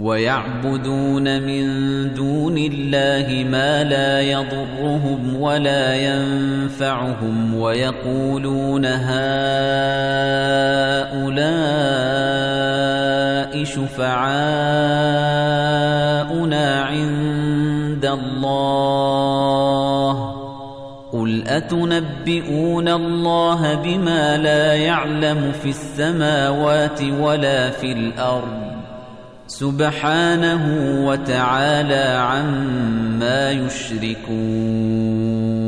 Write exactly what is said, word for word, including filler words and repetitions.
وَيَعْبُدُونَ مِن دُونِ اللَّهِ مَا لَا يَضُرُّهُمْ وَلَا يَنفَعُهُمْ وَيَقُولُونَ هَؤُلَاءِ شُفَعَاؤُنَا عِندَ اللَّهِ ۚ قُلْ أَتُنَبِّئُونَ اللَّهَ بِمَا لَا يَعْلَمُ فِي السَّمَاوَاتِ وَلَا فِي الْأَرْضِ سُبْحَانَهُ وَتَعَالَى عَمَّا يُشْرِكُونَ